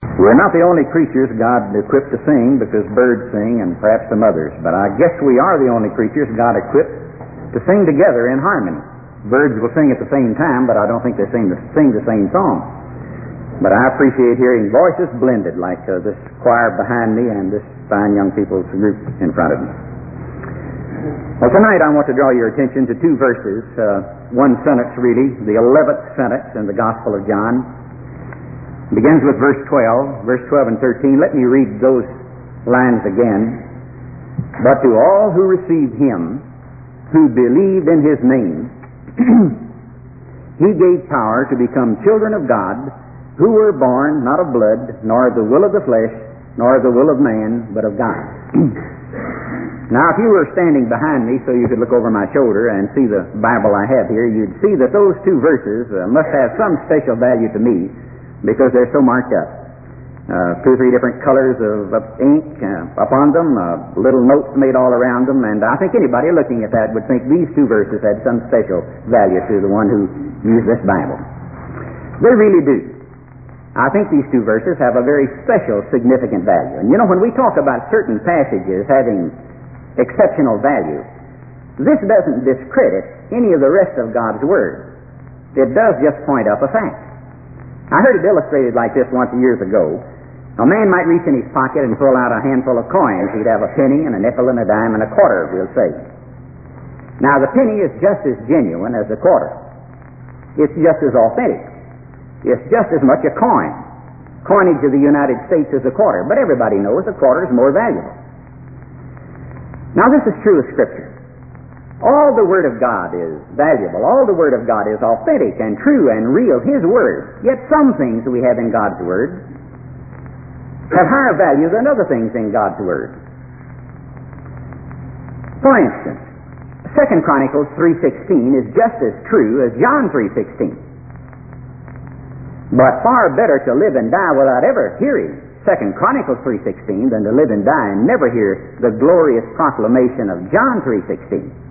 We're not the only creatures God equipped to sing, because birds sing and perhaps some others, but I guess we are the only creatures God equipped to sing together in harmony. Birds will sing at the same time, but I don't think they sing the same song. But I appreciate hearing voices blended like this choir behind me and this fine young people's group in front of me. Well, tonight I want to draw your attention to two verses, one sentence really, the 11th sentence in the Gospel of John. It begins with verse 12 and 13. Let me read those lines again. But to all who received him, who believed in his name, he gave power to become children of God, who were born not of blood, nor of the will of the flesh, nor of the will of man, but of God. Now, if you were standing behind me so you could look over my shoulder and see the Bible I have here, you'd see that those two verses must have some special value to me, because they're so marked up. 2 or 3 different colors of ink upon them, little notes made all around them, and I think anybody looking at that would think these two verses had some special value to the one who used this Bible. They really do. I think these two verses have a very special, significant value. And you know, when we talk about certain passages having exceptional value, this doesn't discredit any of the rest of God's Word. It does just point up a fact. I heard it illustrated like this once years ago. A man might reach in his pocket and pull out a handful of coins. He'd have a penny and a nickel and a dime and a quarter, we'll say. Now, the penny is just as genuine as the quarter. It's just as authentic. It's just as much a coin. Coinage of the United States is a quarter, but everybody knows a quarter is more valuable. Now, this is true of Scripture. All the Word of God is valuable. All the Word of God is authentic and true and real, His Word. Yet some things we have in God's Word have higher value than other things in God's Word. For instance, 2 Chronicles 3:16 is just as true as John 3:16. But far better to live and die without ever hearing 2 Chronicles 3:16 than to live and die and never hear the glorious proclamation of John 3:16.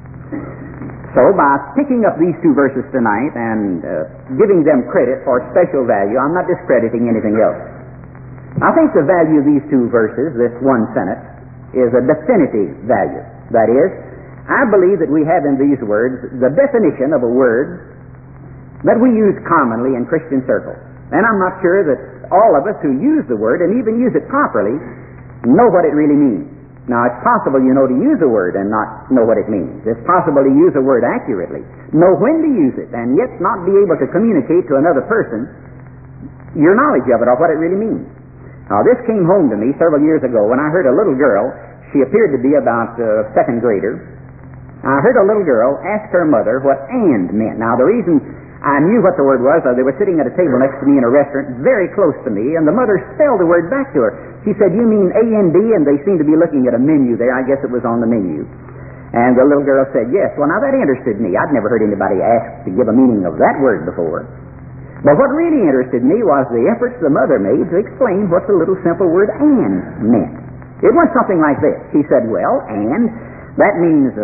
So by picking up these two verses tonight and giving them credit for special value, I'm not discrediting anything else. I think the value of these two verses, this one sentence, is a definitive value. That is, I believe that we have in these words the definition of a word that we use commonly in Christian circles. And I'm not sure that all of us who use the word, and even use it properly, know what it really means. Now, it's possible, to use a word and not know what it means. It's possible to use a word accurately, know when to use it, and yet not be able to communicate to another person your knowledge of it or what it really means. Now, this came home to me several years ago when I heard a little girl, she appeared to be about a second grader. I heard a little girl ask her mother what "and" meant. Now, the reason I knew what the word was, they were sitting at a table next to me in a restaurant very close to me, and the mother spelled the word back to her. She said, "You mean A-N-D?" And they seemed to be looking at a menu there. I guess it was on the menu. And the little girl said, "Yes." Well, now that interested me. I'd never heard anybody ask to give a meaning of that word before. But what really interested me was the efforts the mother made to explain what the little simple word "and" meant. It went something like this. She said, "Well, and, that means,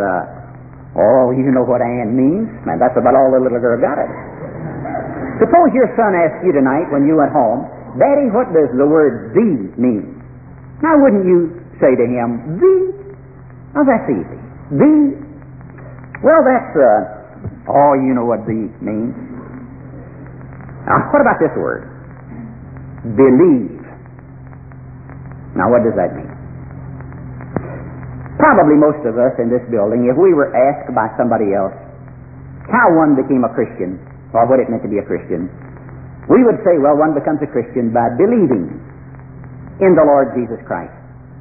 you know what 'and' means?" And that's about all the little girl got it. Suppose your son asked you tonight when you went home, "Daddy, what does the word 'thee' mean?" Now, wouldn't you say to him, "Thee"? Oh, that's easy. "Thee"? Well, that's, you know what "thee" means. Now, what about this word? "Believe." Now, what does that mean? Probably most of us in this building, if we were asked by somebody else how one became a Christian, or what it meant to be a Christian, we would say, well, one becomes a Christian by believing in the Lord Jesus Christ.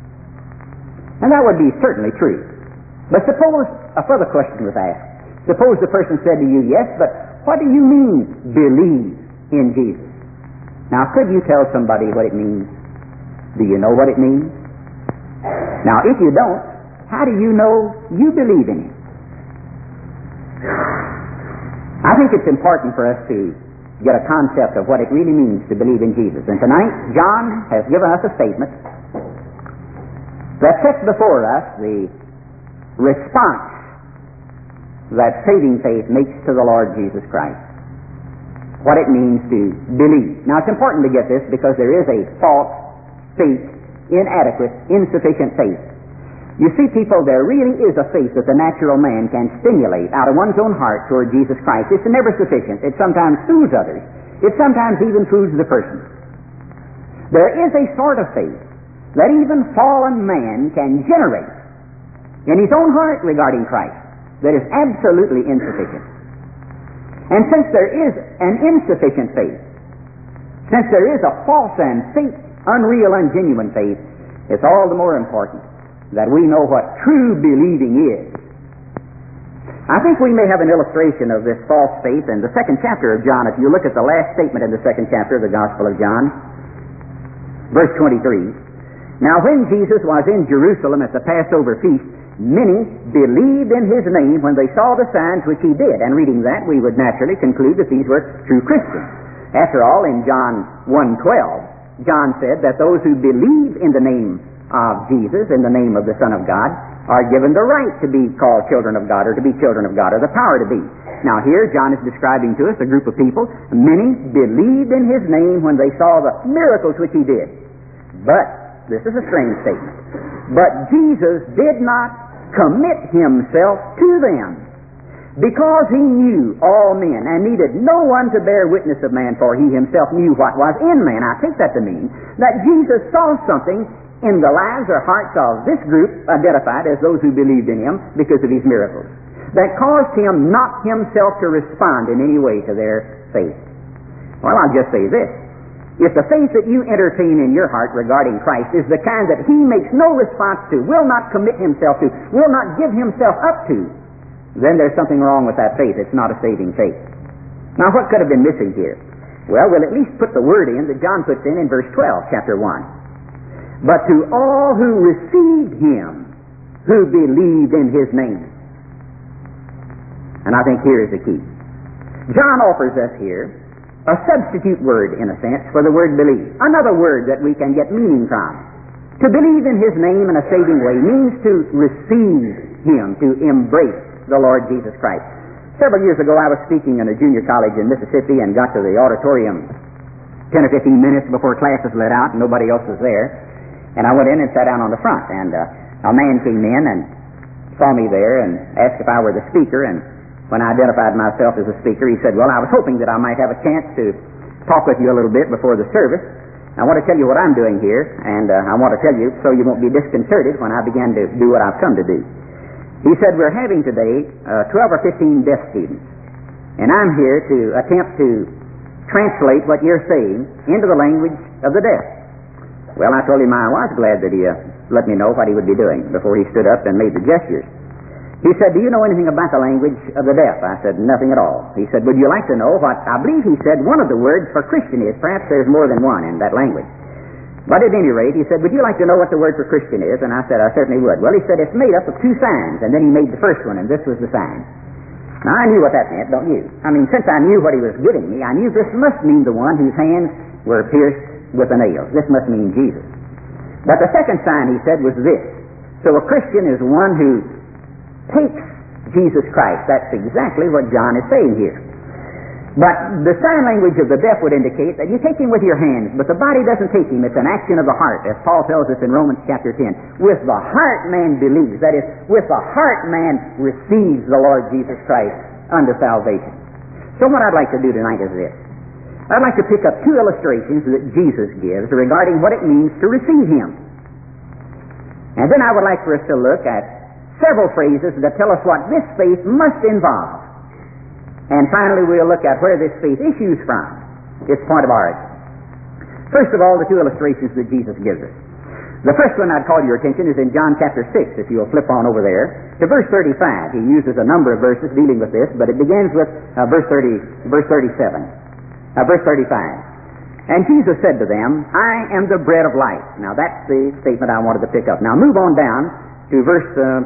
And that would be certainly true. But suppose a further question was asked. Suppose the person said to you, "Yes, but what do you mean, believe in Jesus?" Now, could you tell somebody what it means? Do you know what it means? Now, if you don't, how do you know you believe in Him? I think it's important for us to get a concept of what it really means to believe in Jesus. And tonight, John has given us a statement that sets before us the response that saving faith makes to the Lord Jesus Christ. what it means to believe. Now, it's important to get this because there is a false faith, inadequate, insufficient faith. You see, people, there really is a faith that the natural man can stimulate out of one's own heart toward Jesus Christ. It's never sufficient. It sometimes fools others. It sometimes even fools the person. There is a sort of faith that even fallen man can generate in his own heart regarding Christ that is absolutely insufficient. And since there is an insufficient faith, since there is a false and fake, unreal, ungenuine faith, it's all the more important that we know what true believing is. I think we may have an illustration of this false faith in the second chapter of John. If you look at the last statement in the second chapter of the Gospel of John, verse 23. Now when Jesus was in Jerusalem at the Passover feast, many believed in His name when they saw the signs which He did. And reading that, we would naturally conclude that these were true Christians. After all, in John 1:12, John said that those who believe in the name of Jesus, in the name of the Son of God, are given the right to be called children of God, or to be children of God, or the power to be. Now here, John is describing to us a group of people. Many believed in His name when they saw the miracles which He did. But, this is a strange statement, but Jesus did not commit Himself to them, because He knew all men and needed no one to bear witness of man, for He Himself knew what was in man. I take that to mean that Jesus saw something in the lives or hearts of this group, identified as those who believed in Him because of His miracles, that caused Him not Himself to respond in any way to their faith. Well, I'll just say this. If the faith that you entertain in your heart regarding Christ is the kind that He makes no response to, will not commit Himself to, will not give Himself up to, then there's something wrong with that faith. It's not a saving faith. Now, what could have been missing here? Well, we'll at least put the word in that John puts in verse 12, chapter 1. But to all who received Him, who believed in His name. And I think here is the key. John offers us here a substitute word, in a sense, for the word believe. Another word that we can get meaning from. To believe in His name in a saving way means to receive Him, to embrace the Lord Jesus Christ. Several years ago, I was speaking in a junior college in Mississippi and got to the auditorium 10 or 15 minutes before classes let out and nobody else was there. And I went in and sat down on the front. And a man came in and saw me there and asked if I were the speaker. And when I identified myself as a speaker, he said, well, I was hoping that I might have a chance to talk with you a little bit before the service. I want to tell you what I'm doing here, and I want to tell you so you won't be disconcerted when I begin to do what I've come to do. He said, we're having today 12 or 15 deaf students, and I'm here to attempt to translate what you're saying into the language of the deaf. Well, I told him I was glad that he let me know what he would be doing before he stood up and made the gestures. He said, do you know anything about the language of the deaf? I said, nothing at all. He said, would you like to know what, I believe he said, one of the words for Christian is? Perhaps there's more than one in that language. But at any rate, he said, would you like to know what the word for Christian is? And I said, I certainly would. Well, he said, it's made up of two signs. And then he made the first one, and this was the sign. Now, I knew what that meant, don't you? I mean, since I knew what he was giving me, I knew this must mean the one whose hands were pierced with a nail. This must mean Jesus. But the second sign, he said, was this. So a Christian is one who takes Jesus Christ. That's exactly what John is saying here. But the sign language of the deaf would indicate that you take Him with your hands, but the body doesn't take Him. It's an action of the heart, as Paul tells us in Romans chapter 10. With the heart man believes. That is, with the heart man receives the Lord Jesus Christ unto salvation. So what I'd like to do tonight is this. I'd like to pick up two illustrations that Jesus gives regarding what it means to receive Him. And then I would like for us to look at several phrases that tell us what this faith must involve. And finally, we'll look at where this faith issues from, its point of origin. First of all, the two illustrations that Jesus gives us. The first one I'd call your attention is in John chapter 6, if you'll flip on over there, to verse 35. He uses a number of verses dealing with this, but it begins with verse 35. And Jesus said to them, I am the bread of life. Now, that's the statement I wanted to pick up. Now, move on down to verse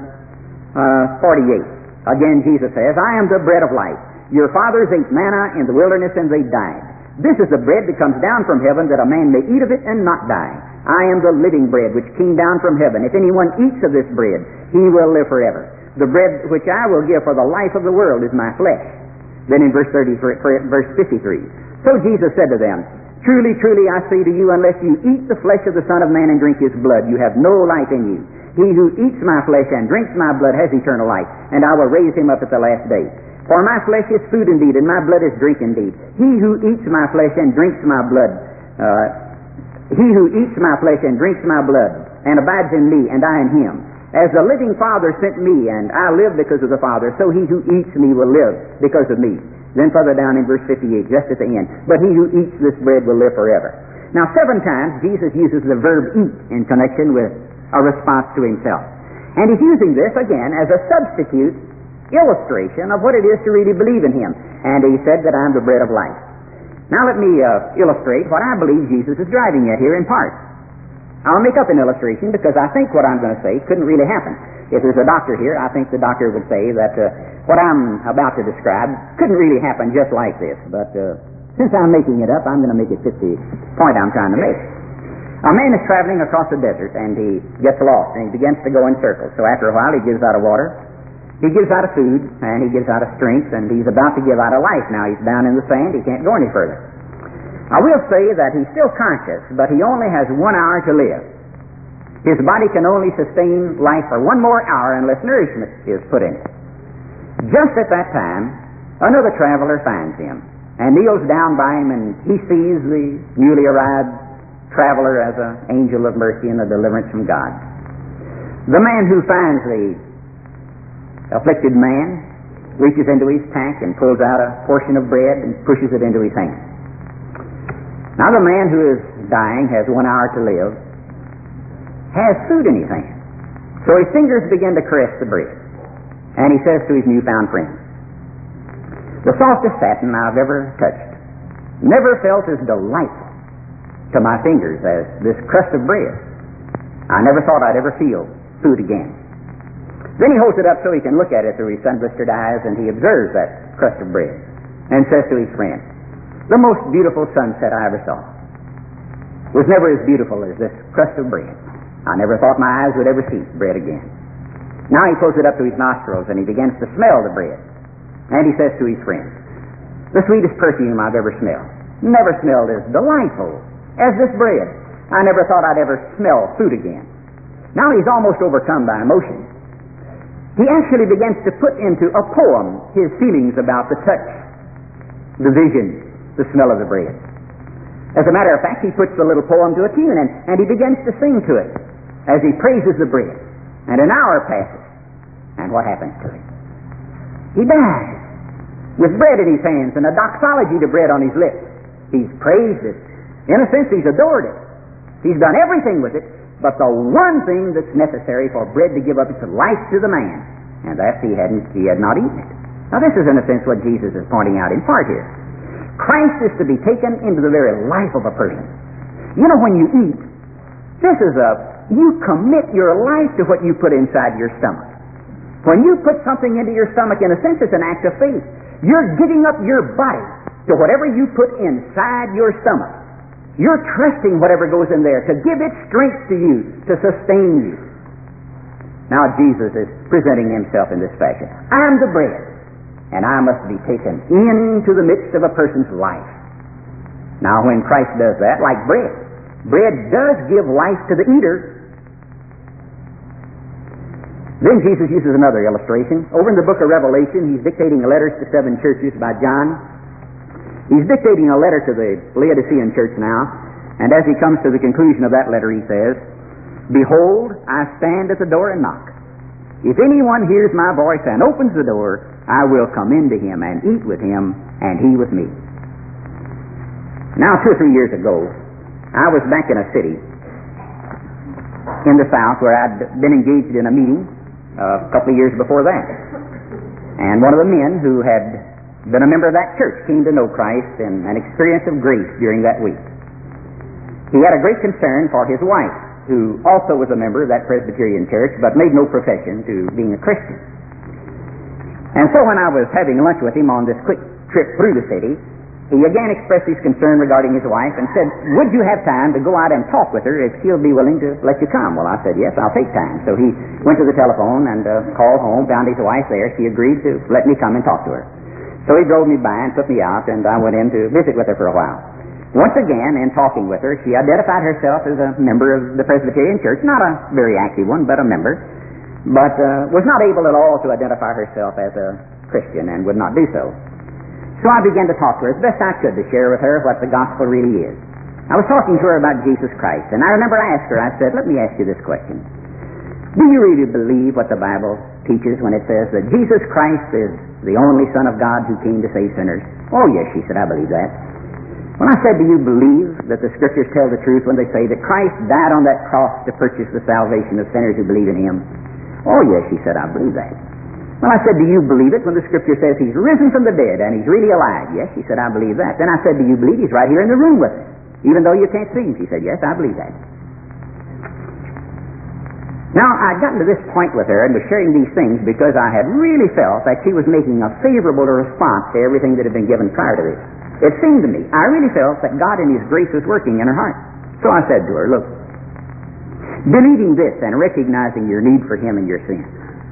48. Again, Jesus says, I am the bread of life. Your fathers ate manna in the wilderness and they died. This is the bread that comes down from heaven, that a man may eat of it and not die. I am the living bread which came down from heaven. If anyone eats of this bread, he will live forever. The bread which I will give for the life of the world is my flesh. Then in verse 53, so Jesus said to them, Truly, truly, I say to you, unless you eat the flesh of the Son of Man and drink his blood, you have no life in you. He who eats my flesh and drinks my blood has eternal life, and I will raise him up at the last day. For my flesh is food indeed, and my blood is drink indeed. He who eats my flesh and drinks my blood, and abides in me, and I in him. As the living Father sent me, and I live because of the Father, so he who eats me will live because of me. Then further down in verse 58, just at the end, but he who eats this bread will live forever. Now 7 times Jesus uses the verb eat in connection with a response to himself. And he's using this again as a substitute illustration of what it is to really believe in him. And he said that I'm the bread of life. Now let me illustrate what I believe Jesus is driving at here in part. I'll make up an illustration because I think what I'm going to say couldn't really happen. If there's a doctor here, I think the doctor would say that what I'm about to describe couldn't really happen just like this. But since I'm making it up, I'm going to make it fit the point I'm trying to make. A man is traveling across the desert, and he gets lost, and he begins to go in circles. So after a while, he gives out of water, he gives out of food, and he gives out of strength, and he's about to give out of life. Now he's down in the sand, he can't go any further. I will say that he's still conscious, but he only has 1 hour to live. His body can only sustain life for 1 more hour unless nourishment is put in it. Just at that time, another traveler finds him and kneels down by him, and he sees the newly arrived traveler as an angel of mercy and a deliverance from God. The man who finds the afflicted man reaches into his pack and pulls out a portion of bread and pushes it into his hand. Now the man who is dying has 1 hour to live, has food in his hand. So his fingers begin to caress the bread. And he says to his newfound friend, the softest satin I've ever touched never felt as delightful to my fingers as this crust of bread. I never thought I'd ever feel food again. Then he holds it up so he can look at it through his sun-blistered eyes, and he observes that crust of bread and says to his friend, the most beautiful sunset I ever saw was never as beautiful as this crust of bread. I never thought my eyes would ever see bread again. Now he pulls it up to his nostrils and he begins to smell the bread. And he says to his friend, the sweetest perfume I've ever smelled. Never smelled as delightful as this bread. I never thought I'd ever smell food again. Now he's almost overcome by emotion. He actually begins to put into a poem his feelings about the touch, the vision, the smell of the bread. As a matter of fact, he puts the little poem to a tune and he begins to sing to it as he praises the bread. And an hour passes. And what happens to him? He dies with bread in his hands and a doxology to bread on his lips. He's praised it. In a sense, he's adored it. He's done everything with it, but the one thing that's necessary for bread to give up its life to the man, and that's he had not eaten it. Now this is in a sense what Jesus is pointing out in part here. Christ is to be taken into the very life of a person. You know, when you eat, you commit your life to what you put inside your stomach. When you put something into your stomach, in a sense, it's an act of faith. You're giving up your body to whatever you put inside your stomach. You're trusting whatever goes in there to give its strength to you, to sustain you. Now Jesus is presenting himself in this fashion. I'm the bread, and I must be taken into the midst of a person's life. Now when Christ does that, like bread does give life to the eater. Then Jesus uses another illustration. Over in the book of Revelation, he's dictating letters to 7 churches by John. He's dictating a letter to the Laodicean church now, and as he comes to the conclusion of that letter, he says, Behold, I stand at the door and knock. If anyone hears my voice and opens the door, I will come into him and eat with him, and he with me. Now, 2 or 3 years ago, I was back in a city in the South where I'd been engaged in a meeting a couple of years before that. And one of the men who had been a member of that church came to know Christ and an experience of grace during that week. He had a great concern for his wife, who also was a member of that Presbyterian church, but made no profession to being a Christian. And so when I was having lunch with him on this quick trip through the city, he again expressed his concern regarding his wife and said, would you have time to go out and talk with her if she'll be willing to let you come? Well, I said, yes, I'll take time. So he went to the telephone and called home, found his wife there. She agreed to let me come and talk to her. So he drove me by and took me out, and I went in to visit with her for a while. Once again, in talking with her, she identified herself as a member of the Presbyterian Church, not a very active one, but a member, but was not able at all to identify herself as a Christian and would not do so. So I began to talk to her as best I could to share with her what the gospel really is. I was talking to her about Jesus Christ, and I remember I asked her, I said, let me ask you this question. Do you really believe what the Bible teaches when it says that Jesus Christ is the only Son of God who came to save sinners? Oh, yes, she said, I believe that. When I said, do you believe that the Scriptures tell the truth when they say that Christ died on that cross to purchase the salvation of sinners who believe in Him? Oh, yes, she said, I believe that. Well, I said, do you believe it when the Scripture says He's risen from the dead and He's really alive? Yes, she said, I believe that. Then I said, do you believe He's right here in the room with us, even though you can't see Him? She said, yes, I believe that. Now, I'd gotten to this point with her and was sharing these things because I had really felt that she was making a favorable response to everything that had been given prior to this. It seemed to me, I really felt that God in His grace was working in her heart. So I said to her, look, believing this and recognizing your need for Him and your sin.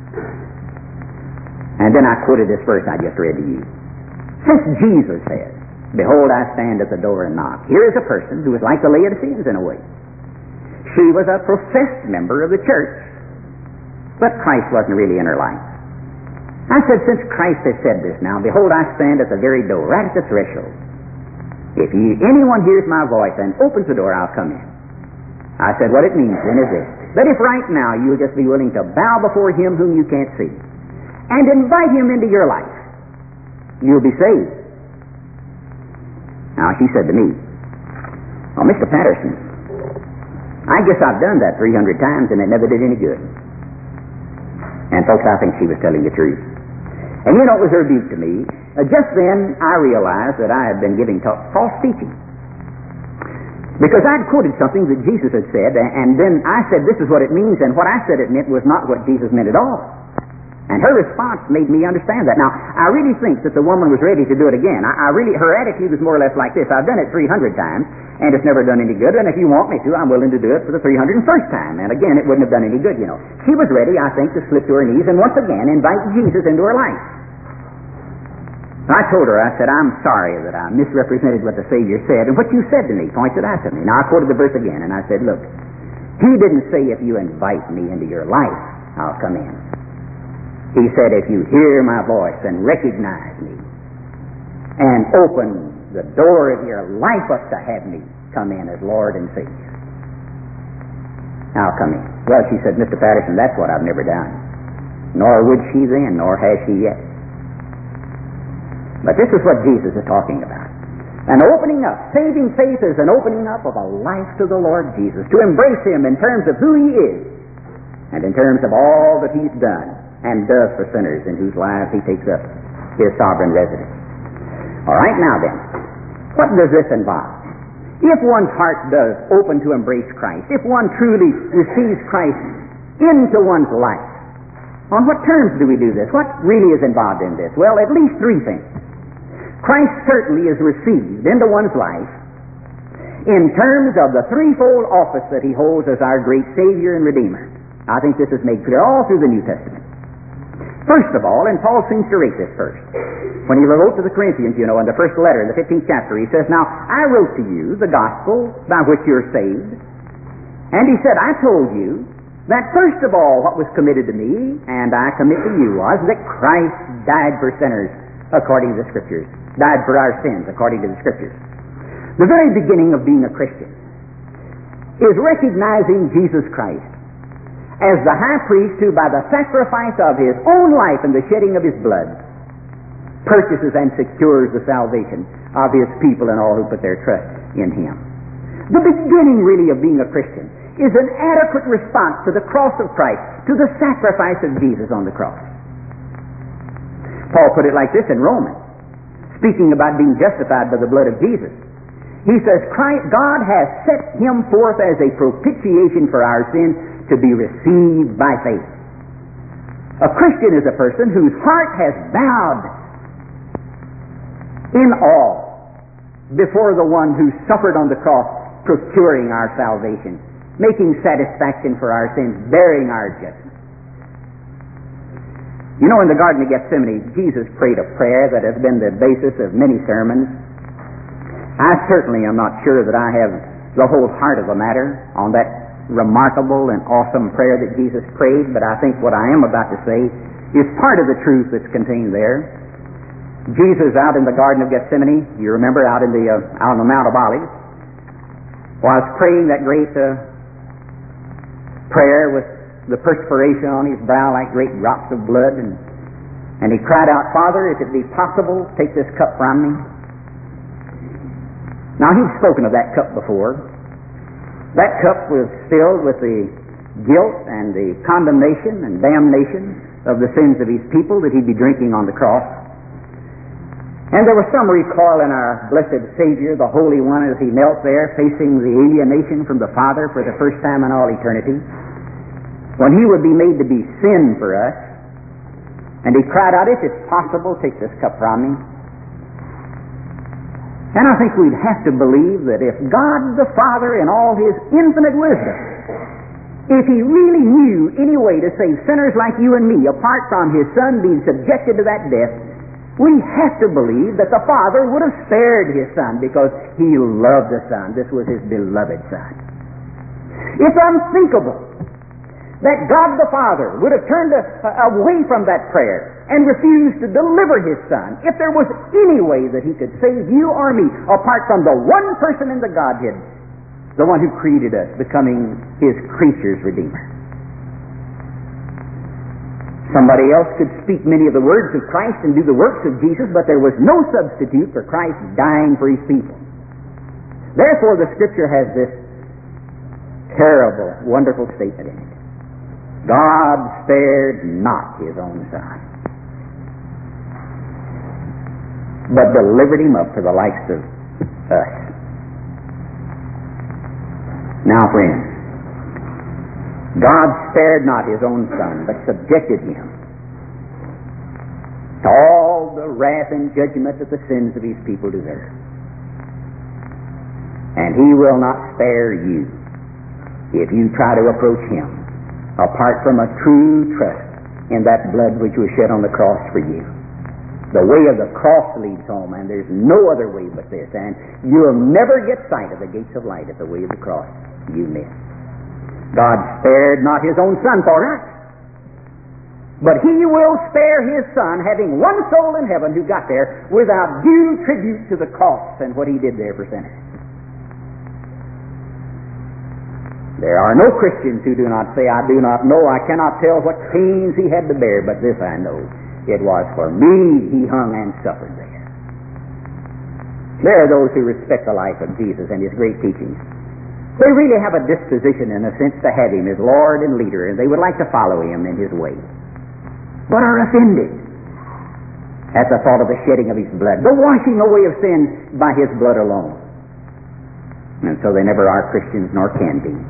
And then I quoted this verse I just read to you. Since Jesus said, behold, I stand at the door and knock. Here is a person who is like the Laodiceans in a way. She was a professed member of the church, but Christ wasn't really in her life. I said, since Christ has said this now, behold, I stand at the very door, right at the threshold. If anyone hears my voice and opens the door, I'll come in. I said, what it means then is this, that if right now you'll just be willing to bow before Him whom you can't see, and invite Him into your life, you'll be saved. Now, she said to me, well, Mr. Patterson, I guess I've done that 300 times and it never did any good. And folks, I think she was telling the truth. And you know, it was a rebuke to me. Just then, I realized that I had been giving false teaching. Because I'd quoted something that Jesus had said, and then I said, this is what it means, and what I said it meant was not what Jesus meant at all. And her response made me understand that. Now, I really think that the woman was ready to do it again. Her attitude was more or less like this. I've done it 300 times, and it's never done any good, and if you want me to, I'm willing to do it for the 301st time. And again, it wouldn't have done any good, you know. She was ready, I think, to slip to her knees and once again invite Jesus into her life. I told her, I said, I'm sorry that I misrepresented what the Savior said, and what you said to me pointed out to me. Now, I quoted the verse again, and I said, look, He didn't say if you invite me into your life, I'll come in. He said, if you hear my voice and recognize me and open the door of your life up to have me come in as Lord and Savior, I'll come in. Well, she said, Mr. Patterson, that's what I've never done. Nor would she then, nor has she yet. But this is what Jesus is talking about. An opening up. Saving faith is an opening up of a life to the Lord Jesus, to embrace Him in terms of who He is and in terms of all that He's done and does for sinners in whose lives He takes up His sovereign residence. All right, now then, what does this involve? If one's heart does open to embrace Christ, if one truly receives Christ into one's life, on what terms do we do this? What really is involved in this? Well, at least three things. Christ certainly is received into one's life in terms of the threefold office that He holds as our great Savior and Redeemer. I think this is made clear all through the New Testament. First of all, and Paul seems to rate this first, when he wrote to the Corinthians, you know, in the first letter, in the 15th chapter, he says, now, I wrote to you the gospel by which you're saved, and he said, I told you that first of all what was committed to me, and I commit to you, was that Christ died for sinners according to the Scriptures, died for our sins according to the Scriptures. The very beginning of being a Christian is recognizing Jesus Christ as the high priest who, by the sacrifice of His own life and the shedding of His blood, purchases and secures the salvation of His people and all who put their trust in Him. The beginning, really, of being a Christian is an adequate response to the cross of Christ, to the sacrifice of Jesus on the cross. Paul put it like this in Romans, speaking about being justified by the blood of Jesus. He says, God has set Him forth as a propitiation for our sins, to be received by faith. A Christian is a person whose heart has bowed in awe before the one who suffered on the cross, procuring our salvation, making satisfaction for our sins, bearing our judgment. You know, in the Garden of Gethsemane, Jesus prayed a prayer that has been the basis of many sermons. I certainly am not sure that I have the whole heart of the matter on that remarkable and awesome prayer that Jesus prayed, but I think what I am about to say is part of the truth that's contained there. Jesus out in the Garden of Gethsemane, you remember, out on the Mount of Olives, was praying that great prayer with the perspiration on his brow like great drops of blood, and he cried out, "Father, if it be possible, take this cup from me." Now, he'd spoken of that cup before. That cup was filled with the guilt and the condemnation and damnation of the sins of his people that he'd be drinking on the cross. And there was some recoil in our blessed Savior, the Holy One, as he knelt there facing the alienation from the Father for the first time in all eternity, when he would be made to be sin for us. And he cried out, "If it's possible, take this cup from me." And I think we'd have to believe that if God the Father, in all his infinite wisdom, if he really knew any way to save sinners like you and me apart from his Son being subjected to that death, we have to believe that the Father would have spared his Son because he loved the Son. This was his beloved Son. It's unthinkable that God the Father would have turned away from that prayer and refused to deliver his Son if there was any way that he could save you or me apart from the one person in the Godhead, the one who created us, becoming his creature's Redeemer. Somebody else could speak many of the words of Christ and do the works of Jesus, but there was no substitute for Christ dying for his people. Therefore, the Scripture has this terrible, wonderful statement in it. God spared not his own Son, but delivered him up to the likes of us. Now, friends, God spared not his own Son, but subjected him to all the wrath and judgment that the sins of his people deserve. And he will not spare you if you try to approach him apart from a true trust in that blood which was shed on the cross for you. The way of the cross leads home, and there's no other way but this. And you'll never get sight of the gates of light at the way of the cross you miss. God spared not his own Son for us, but he will spare his Son, having one soul in heaven who got there without due tribute to the cross and what he did there for sinners. There are no Christians who do not say, "I do not know, I cannot tell what pains he had to bear, but this I know, it was for me he hung and suffered there." There are those who respect the life of Jesus and his great teachings. They really have a disposition, in a sense, to have him as Lord and leader, and they would like to follow him in his way, but are offended at the thought of the shedding of his blood, the washing away of sin by his blood alone. And so they never are Christians, nor can be.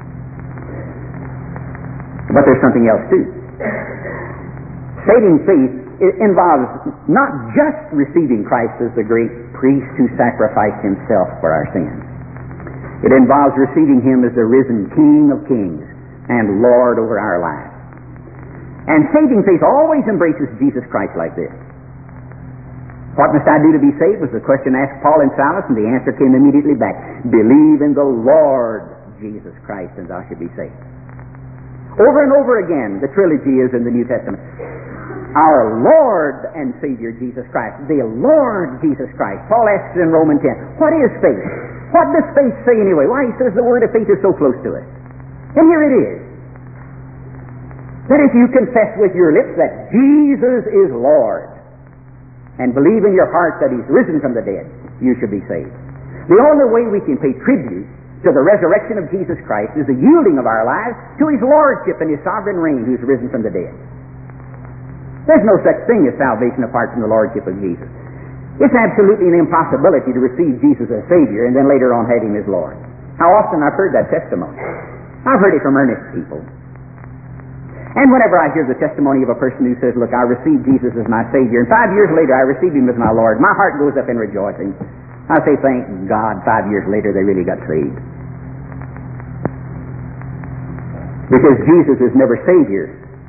But there's something else too. Saving faith involves not just receiving Christ as the great priest who sacrificed himself for our sins. It involves receiving him as the risen King of kings and Lord over our lives. And saving faith always embraces Jesus Christ like this. What must I do to be saved was the question asked Paul and Silas, and the answer came immediately back. Believe in the Lord Jesus Christ and thou shalt be saved. Over and over again, the trilogy is in the New Testament. Our Lord and Savior Jesus Christ. The Lord Jesus Christ. Paul asks in Romans 10, what is faith? What does faith say anyway? Why, he says the word of faith is so close to us. And here it is. That if you confess with your lips that Jesus is Lord, and believe in your heart that he's risen from the dead, you shall be saved. The only way we can pay tribute to the resurrection of Jesus Christ is the yielding of our lives to his lordship and his sovereign reign who's risen from the dead. There's no such thing as salvation apart from the lordship of Jesus. It's absolutely an impossibility to receive Jesus as Savior and then later on have him as Lord. How often I've heard that testimony. I've heard it from earnest people. And whenever I hear the testimony of a person who says, look, I received Jesus as my Savior, and 5 years later I received him as my Lord, my heart goes up in rejoicing. I say, thank God, 5 years later they really got saved. Because Jesus is never Savior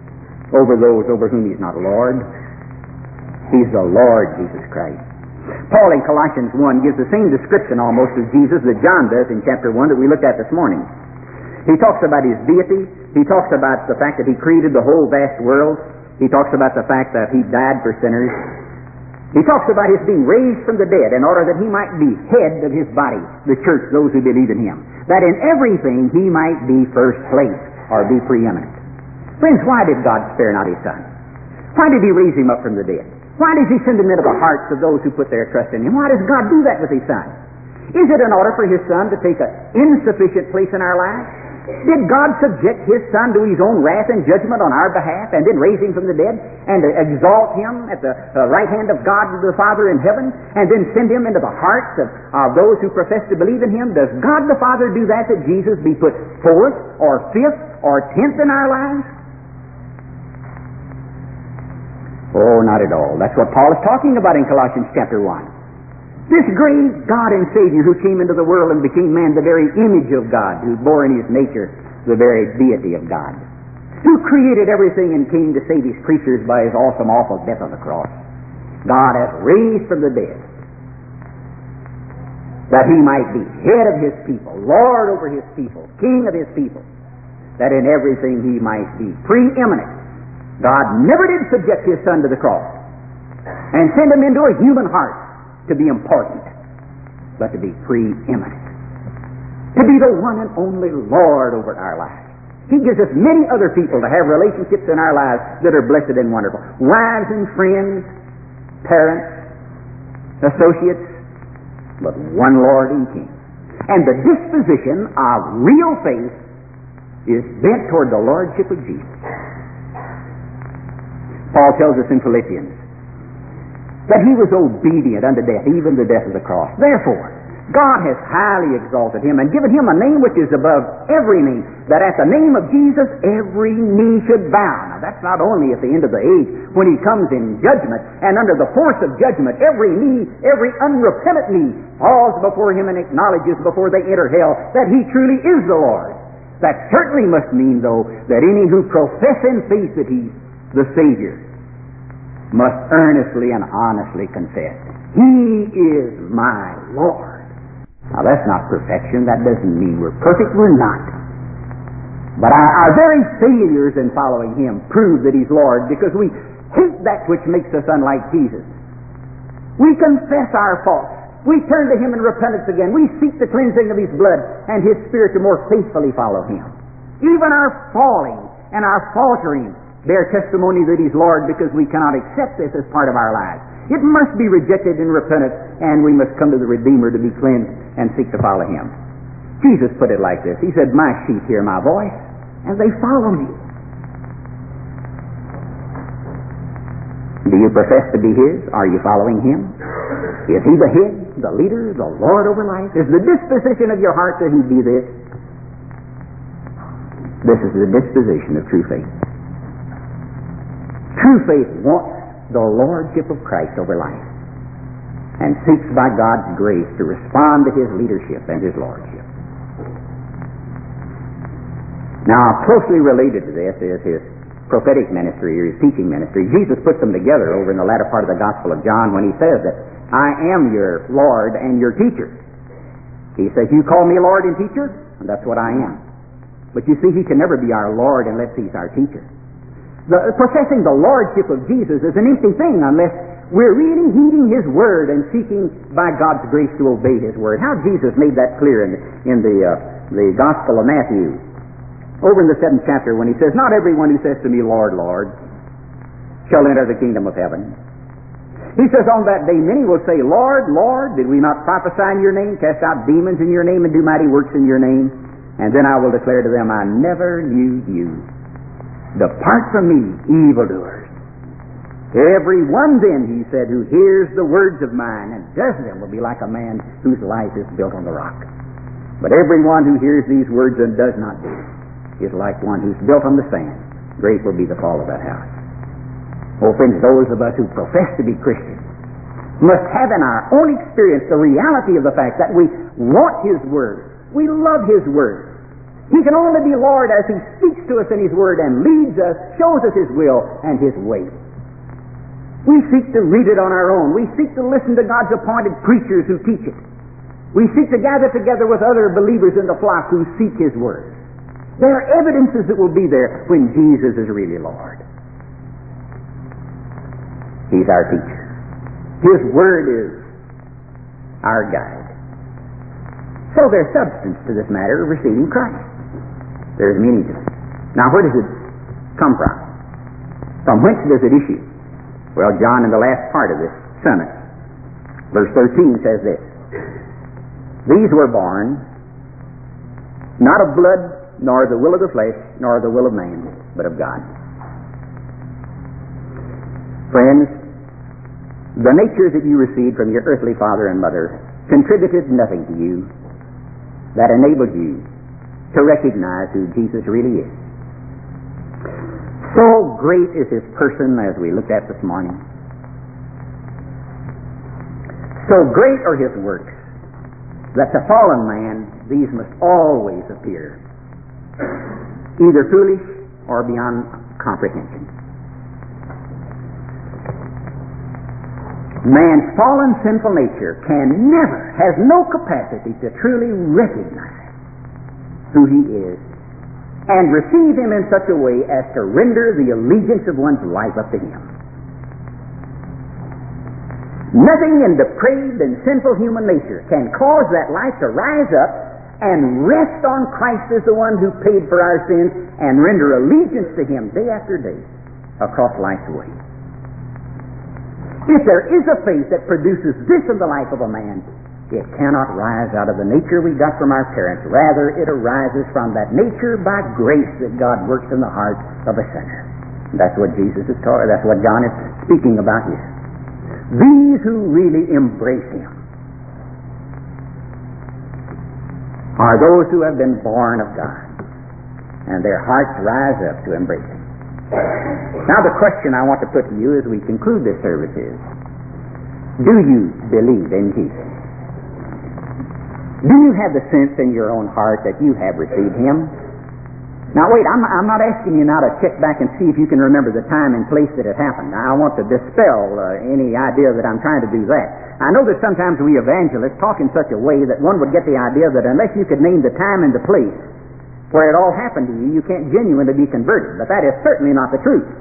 over those over whom He's not Lord. He's the Lord Jesus Christ. Paul in Colossians 1 gives the same description almost of Jesus that John does in chapter 1 that we looked at this morning. He talks about His deity. He talks about the fact that He created the whole vast world. He talks about the fact that He died for sinners. He talks about His being raised from the dead in order that He might be head of His body, the church, those who believe in Him. That in everything He might be first place or be preeminent. Friends, why did God spare not His Son? Why did He raise Him up from the dead? Why does He send Him into the hearts of those who put their trust in Him? Why does God do that with His Son? Is it in order for His Son to take an insufficient place in our lives? Did God subject His Son to His own wrath and judgment on our behalf and then raise Him from the dead and exalt Him at the right hand of God the Father in heaven and then send Him into the hearts of those who profess to believe in Him? Does God the Father do that Jesus be put fourth or fifth or 10th in our lives? Oh, not at all. That's what Paul is talking about in Colossians chapter 1. This great God and Savior who came into the world and became man, the very image of God, who bore in His nature the very deity of God, who created everything and came to save His creatures by His awesome, awful death on the cross. God hath raised from the dead that He might be head of His people, Lord over His people, King of His people, that in everything He might be preeminent. God never did subject His Son to the cross and send Him into a human heart to be important, but to be preeminent, to be the one and only Lord over our lives. He gives us many other people to have relationships in our lives that are blessed and wonderful. Wives and friends, parents, associates, but one Lord and King. And the disposition of real faith is bent toward the Lordship of Jesus. Paul tells us in Philippians that He was obedient unto death, even the death of the cross. Therefore, God has highly exalted Him and given Him a name which is above every name, that at the name of Jesus every knee should bow. Now that's not only at the end of the age, when He comes in judgment, and under the force of judgment, every knee, every unrepentant knee, falls before Him and acknowledges before they enter hell that He truly is the Lord. That certainly must mean, though, that any who profess in faith that He's the Savior must earnestly and honestly confess, He is my Lord. Now that's not perfection. That doesn't mean we're perfect. We're not. But our very failures in following Him prove that He's Lord, because we hate that which makes us unlike Jesus. We confess our faults. We turn to Him in repentance again. We seek the cleansing of His blood and His Spirit to more faithfully follow Him. Even our falling and our faltering bear testimony that He's Lord, because we cannot accept this as part of our lives. It must be rejected in repentance, and we must come to the Redeemer to be cleansed and seek to follow Him. Jesus put it like this. He said, "My sheep hear my voice, and they follow me." Do you profess to be His? Are you following Him? Is He the head, the leader, the Lord over life? Is the disposition of your heart that He be this? This is the disposition of true faith. True faith wants the Lordship of Christ over life and seeks by God's grace to respond to His leadership and His Lordship. Now, closely related to this is His prophetic ministry or His teaching ministry. Jesus puts them together over in the latter part of the Gospel of John when He says that I am your Lord and your teacher. He says, "You call me Lord and teacher?" And that's what I am. But you see, He can never be our Lord unless He's our teacher. Professing the Lordship of Jesus is an empty thing unless we're really heeding His Word and seeking by God's grace to obey His Word. How Jesus made that clear in the Gospel of Matthew, over in the 7th chapter, when He says, "Not everyone who says to me, Lord, Lord, shall enter the kingdom of heaven." He says, "On that day many will say, Lord, Lord, did we not prophesy in your name, cast out demons in your name, and do mighty works in your name? And then I will declare to them, I never knew you. Depart from me, evildoers. Every one then," He said, "who hears the words of mine and does them will be like a man whose life is built on the rock. But every one who hears these words and does not do is like one who's built on the sand. Great will be the fall of that house." Oh, friends, those of us who profess to be Christians must have in our own experience the reality of the fact that we want His Word. We love His Word. He can only be Lord as He speaks speaks to us in His Word and leads us, shows us His will and His way. We seek to read it on our own. We seek to listen to God's appointed preachers who teach it. We seek to gather together with other believers in the flock who seek His Word. There are evidences that will be there when Jesus is really Lord. He's our teacher. His Word is our guide. So there's substance to this matter of receiving Christ. There's meaning to it. Now, where does it come from? From whence does it issue? Well, John, in the last part of this sermon, verse 13 says this: These were born not of blood, nor the will of the flesh, nor the will of man, but of God. Friends, the nature that you received from your earthly father and mother contributed nothing to you that enabled you to recognize who Jesus really is. So great is His person, as we looked at this morning. So great are His works that to fallen man these must always appear either foolish or beyond comprehension. Man's fallen sinful nature has no capacity to truly recognize who He is and receive Him in such a way as to render the allegiance of one's life up to Him. Nothing in depraved and sinful human nature can cause that life to rise up and rest on Christ as the one who paid for our sins and render allegiance to Him day after day across life's way. If there is a faith that produces this in the life of a man, it cannot rise out of the nature we got from our parents. Rather, it arises from that nature by grace that God works in the heart of a sinner. That's what Jesus is talking. That's what John is speaking about here. These who really embrace Him are those who have been born of God, and their hearts rise up to embrace Him. Now, the question I want to put to you as we conclude this service is: do you believe in Jesus? Do you have the sense in your own heart that you have received Him? Now wait, I'm not asking you now to check back and see if you can remember the time and place that it happened. Now I want to dispel any idea that I'm trying to do that. I know that sometimes we evangelists talk in such a way that one would get the idea that unless you could name the time and the place where it all happened to you, you can't genuinely be converted. But that is certainly not the truth.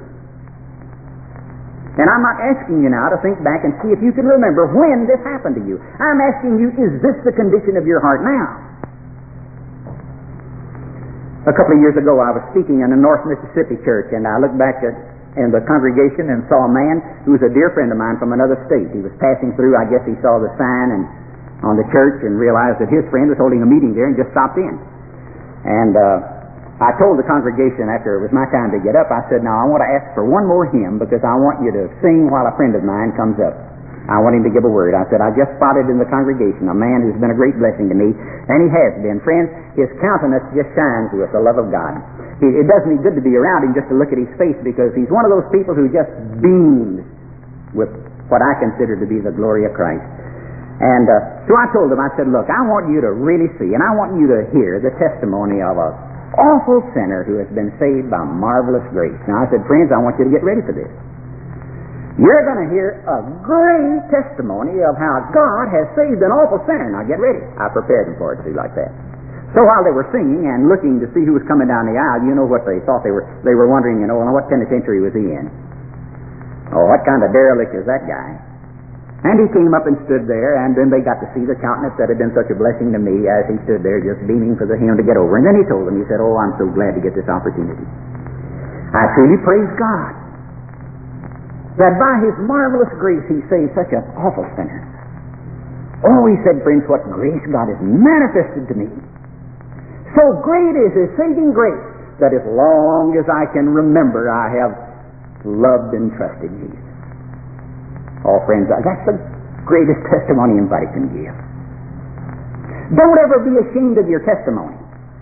And I'm not asking you now to think back and see if you can remember when this happened to you. I'm asking you, is this the condition of your heart now? A couple of years ago, I was speaking in a North Mississippi church, and I looked back in the congregation and saw a man who was a dear friend of mine from another state. He was passing through. I guess he saw the sign on the church and realized that his friend was holding a meeting there and just stopped in. And I told the congregation after it was my time to get up, I said, now I want to ask for one more hymn because I want you to sing while a friend of mine comes up. I want him to give a word. I said, I just spotted in the congregation a man who's been a great blessing to me, and he has been. Friends, his countenance just shines with the love of God. It does me good to be around him just to look at his face because he's one of those people who just beams with what I consider to be the glory of Christ. And so I told him, I said, look, I want you to really see, and I want you to hear the testimony of a awful sinner who has been saved by marvelous grace. Now I said, friends, I want you to get ready for this. You're going to hear a great testimony of how God has saved an awful sinner. Now get ready. I prepared them for it to be like that. So while they were singing and looking to see who was coming down the aisle, you know what they thought they were wondering, what penitentiary was he in? Oh, what kind of derelict is that guy? And he came up and stood there, and then they got to see the countenance that had been such a blessing to me as he stood there just beaming for him to get over. And then he told them, he said, oh, I'm so glad to get this opportunity. I truly praise God that by His marvelous grace He saved such an awful sinner. Oh, he said, friends, what grace God has manifested to me. So great is His saving grace that as long as I can remember, I have loved and trusted Jesus. Oh, friends, that's the greatest testimony anybody can give. Don't ever be ashamed of your testimony.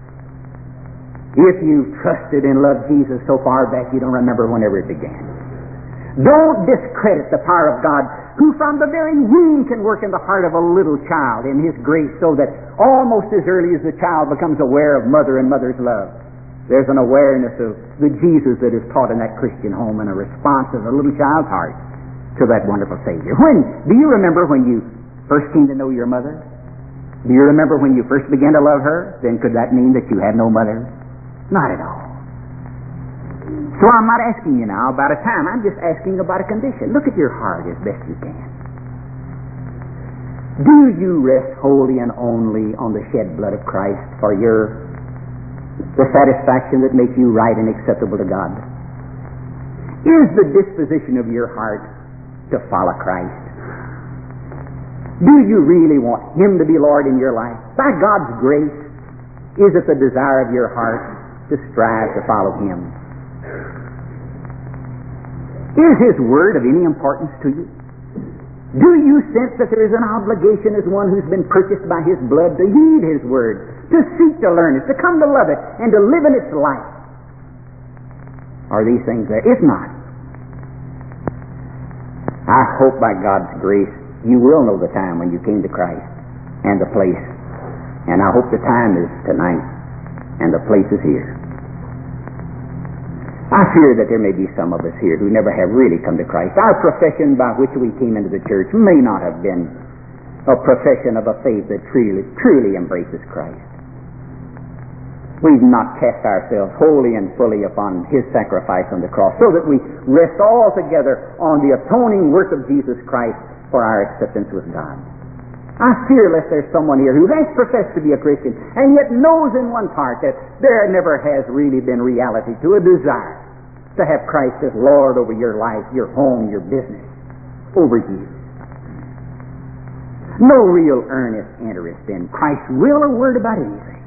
If you've trusted and loved Jesus so far back you don't remember whenever it began. Don't discredit the power of God, who from the very womb can work in the heart of a little child in His grace so that almost as early as the child becomes aware of mother and mother's love, There's an awareness of the Jesus that is taught in that Christian home and a response of a little child's heart to that wonderful Savior. Do you remember when you first came to know your mother? Do you remember when you first began to love her? Then could that mean that you had no mother? Not at all. So I'm not asking you now about a time. I'm just asking about a condition. Look at your heart as best you can. Do you rest wholly and only on the shed blood of Christ for the satisfaction that makes you right and acceptable to God? Is the disposition of your heart to follow Christ? Do you really want Him to be Lord in your life? By God's grace, is it the desire of your heart to strive to follow Him? Is His Word of any importance to you? Do you sense that there is an obligation as one who's been purchased by His blood to heed His Word, to seek to learn it, to come to love it, and to live in its life? Are these things there? If not, I hope by God's grace you will know the time when you came to Christ and the place. And I hope the time is tonight and the place is here. I fear that there may be some of us here who never have really come to Christ. Our profession by which we came into the church may not have been a profession of a faith that truly embraces Christ. We've not cast ourselves wholly and fully upon His sacrifice on the cross so that we rest altogether on the atoning work of Jesus Christ for our acceptance with God. I fear lest there's someone here who has professed to be a Christian and yet knows in one's heart that there never has really been reality to a desire to have Christ as Lord over your life, your home, your business, over you. No real earnest interest in Christ's will or word about anything.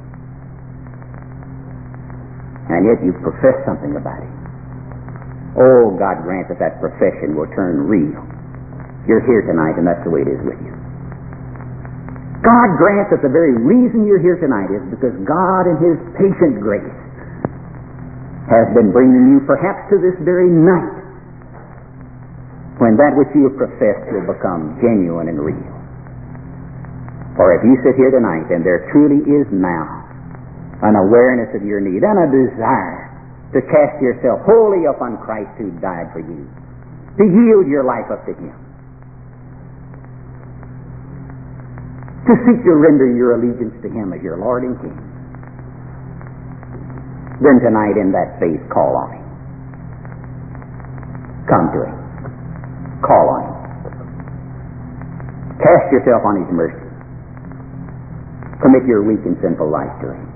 And yet you profess something about Him. Oh, God grant that that profession will turn real. You're here tonight, and that's the way it is with you. God grant that the very reason you're here tonight is because God in His patient grace has been bringing you perhaps to this very night when that which you have professed will become genuine and real. For if you sit here tonight and there truly is now an awareness of your need and a desire to cast yourself wholly upon Christ who died for you, to yield your life up to Him, to seek to render your allegiance to Him as your Lord and King, then tonight in that faith, call on Him. Come to Him. Call on Him. Cast yourself on His mercy. Commit your weak and sinful life to Him.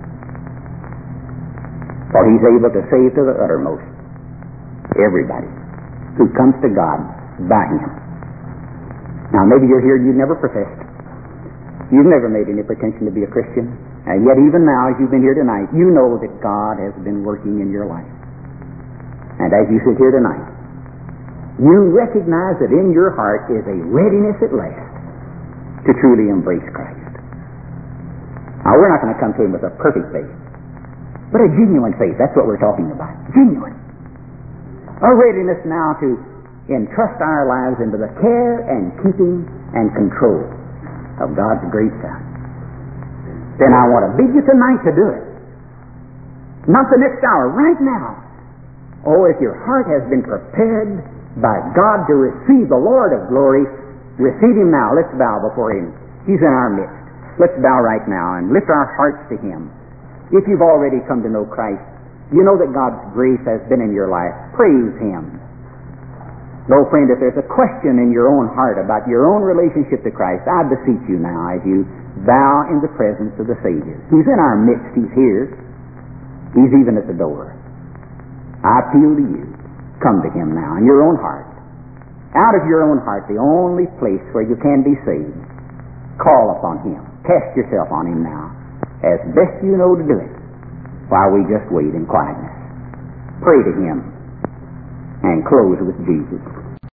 For He's able to save to the uttermost everybody who comes to God by Him. Now maybe you're here and you've never professed. You've never made any pretension to be a Christian, and yet even now, as you've been here tonight, you know that God has been working in your life. And as you sit here tonight, you recognize that in your heart is a readiness at last to truly embrace Christ. Now, we're not going to come to Him with a perfect faith, but a genuine faith. That's what we're talking about. Genuine. A readiness now to entrust our lives into the care and keeping and control of God's great Son. Then I want to bid you tonight to do it. Not the next hour, right now. Oh, if your heart has been prepared by God to receive the Lord of glory, receive Him now. Let's bow before Him. He's in our midst. Let's bow right now and lift our hearts to Him. If you've already come to know Christ, you know that God's grace has been in your life. Praise Him. Though, friend, if there's a question in your own heart about your own relationship to Christ, I beseech you now as you bow in the presence of the Savior. He's in our midst. He's here. He's even at the door. I appeal to you. Come to Him now in your own heart. Out of your own heart, the only place where you can be saved. Call upon Him. Cast yourself on Him now, as best you know to do it, while we just wait in quietness. Pray to Him and close with Jesus.